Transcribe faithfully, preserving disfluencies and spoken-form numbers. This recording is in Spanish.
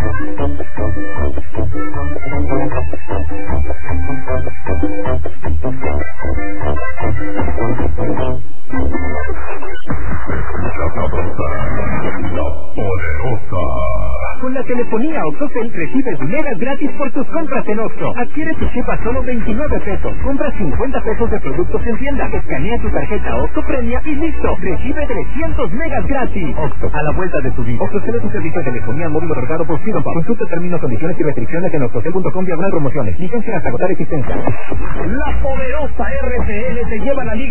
Con la telefonía OXXOCEL recibes megas gratis por tus compras en Oxxo. Adquiere tu chip a solo veintinueve pesos. Compra cincuenta pesos de productos en tienda. Escanea tu tarjeta OXXO Premia y listo. Recibe trescientos megas gratis. Oxxo, a la vuelta de tu vida. OXXOCEL es un servicio de telefonía móvil otorgado por Freedom Pop. Consulta términos, condiciones y restricciones en oxxocel punto com diagonal promociones. Licencia hasta agotar existencia. La poderosa R T L te lleva a la liga